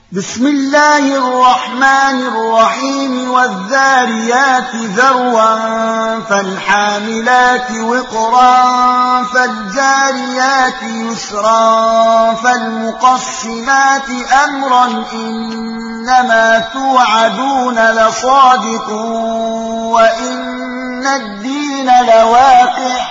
بسم الله الرحمن الرحيم والذاريات ذروا فالحاملات وقرا فالجاريات يسرا فالمقسمات أمرا إنما توعدون لصادق وإن الدين لواقع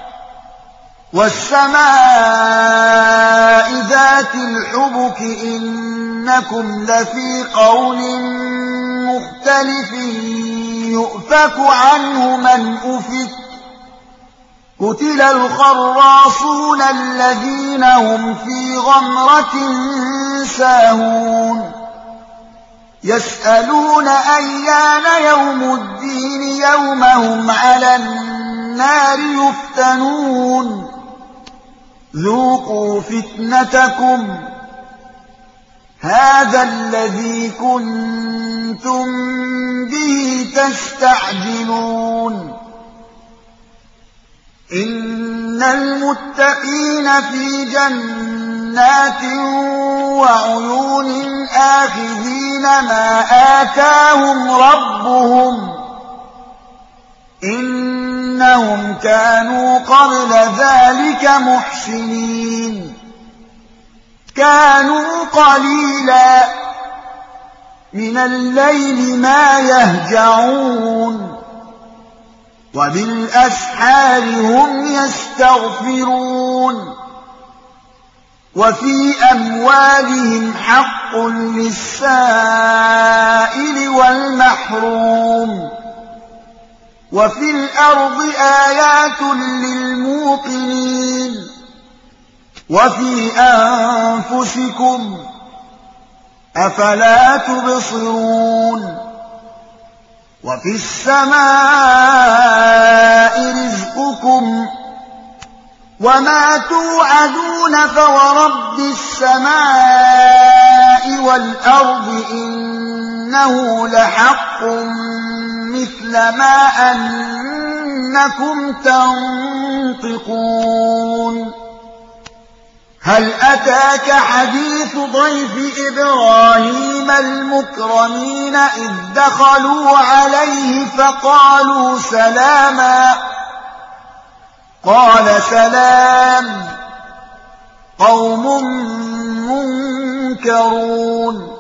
والسماء ذات الحبك إنكم لفي قول مختلف يؤفك عنه من أفك قتل الخراصون الذين هم في غمرة ساهون يسألون أيان يوم الدين يوم هم على النار يفتنون ذوقوا فتنتكم هذا الذي كنتم به تستعجلون إن المتقين في جنات وعيون آخذين ما آتاهم ربهم إنهم كانوا قبل ذلك محسنين كانوا قليلا من الليل ما يهجعون وبالأسحار هم يستغفرون وفي أموالهم حق للسائل والمحروم وفي الأرض آيات للموقنين وفي أنفسكم أفلا تبصرون وفي السماء رزقكم وما توعدون فورب السماء والأرض إنه لحق مثل ما أنكم تنطقون هل أتاك حديث ضيف إبراهيم المكرمين إذ دخلوا عليه فقالوا سلاما قال سلام قوم منكرون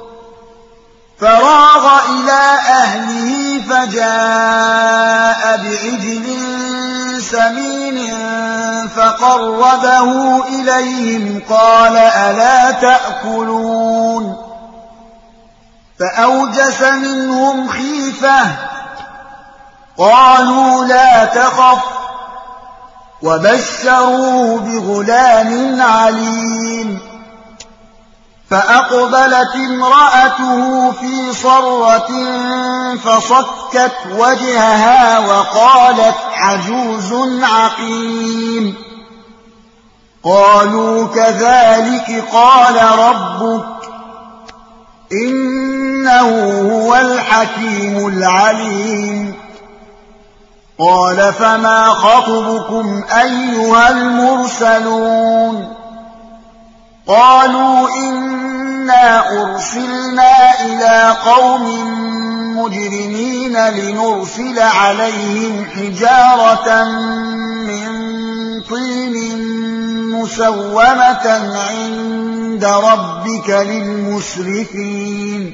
فراغ إلى أهله فجاء بعجل سمين فقربه إليهم قال ألا تأكلون فأوجس منهم خيفة قالوا لا تخف وبشروه بغلام عليم فأقبلت امرأته في صرة فصكت وجهها وقالت عجوز عقيم قالوا كذلك قال ربك إنه هو الحكيم العليم قال فما خطبكم أيها المرسلون قالوا إنا أرسلنا إلى قوم مجرمين لنرسل عليهم حجارة من طين مسومة عند ربك للمسرفين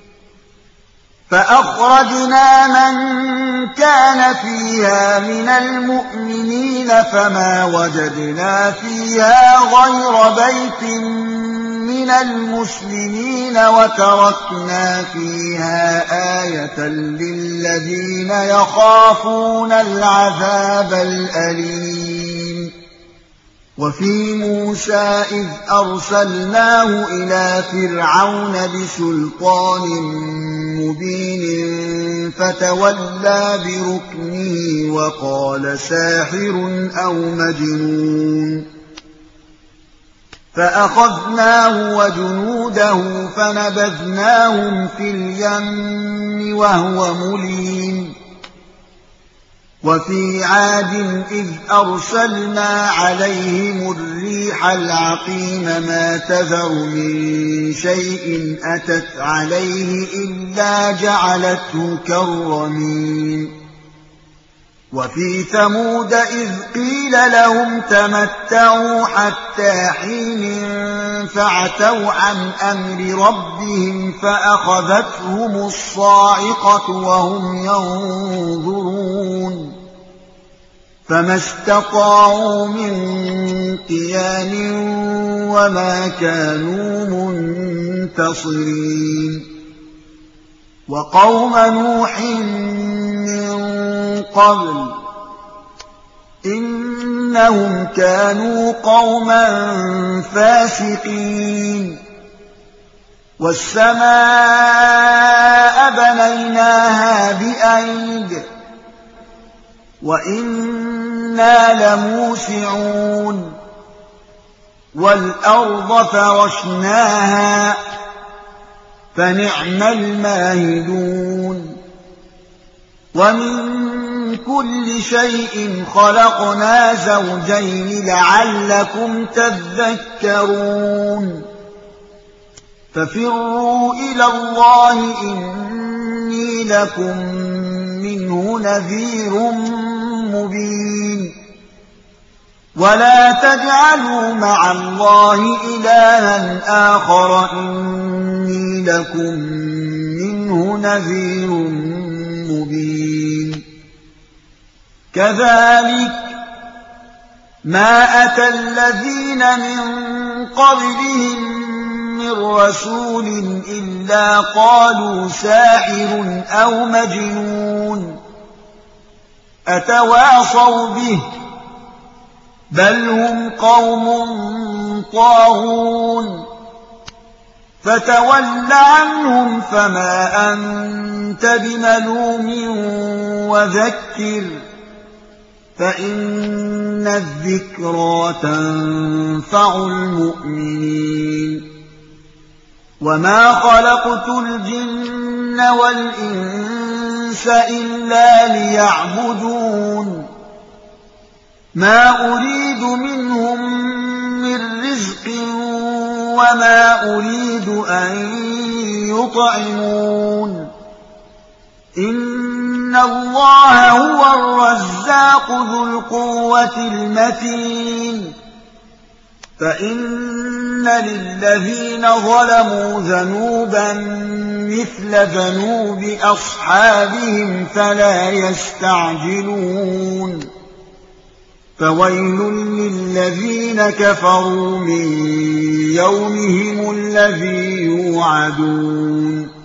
فأخرجنا من كان فيها من المؤمنين فما وجدنا فيها غير بيت من المسلمين وتركنا فيها آية للذين يخافون العذاب الأليم وفي موسى إذ أرسلناه إلى فرعون بسلطان مبين فتولى بركنه وقال ساحر أو مجنون فأخذناه وجنوده فنبذناهم في اليم وهو مليم وفي عاد إذ أرسلنا عليهم الريح العقيم ما تذر من شيء أتت عليه إلا جعلته كالرميم وفي ثمود إذ قيل لهم تمتعوا حتى حين فعتوا عن أمر ربهم فأخذتهم الصاعقة وهم ينظرون فما استطاعوا من قيام وما كانوا منتصرين وقوم نوح من قبل إنهم كانوا قوما فاسقين والسماء بنيناها بأيد وإنا لموسعون والأرض فرشناها فنعم الماهدون ومن كل شيء خلقنا زوجين لعلكم تذكرون ففروا إلى الله إني لكم منه نذير مبين ولا تجعلوا مع الله إلها آخر إني لكم منه نذير مبين كذلك ما أتى الذين من قبلهم من رسول إلا قالوا ساحر أو مجنون أتواصوا به بل هم قوم طاغون فتول عنهم فما أنت بملوم وذكر فإن الذكرى تنفع المؤمنين وما خلقت الجن والإنس إلا ليعبدون ما أريد منهم من رزق وما أريد أن يطعمون إن الله هو الرزاق ذو القوة المتين فإن للذين ظلموا ذنوبا مثل ذنوب أصحابهم فلا يستعجلون فويل للذين كفروا من يومهم الذي يوعدون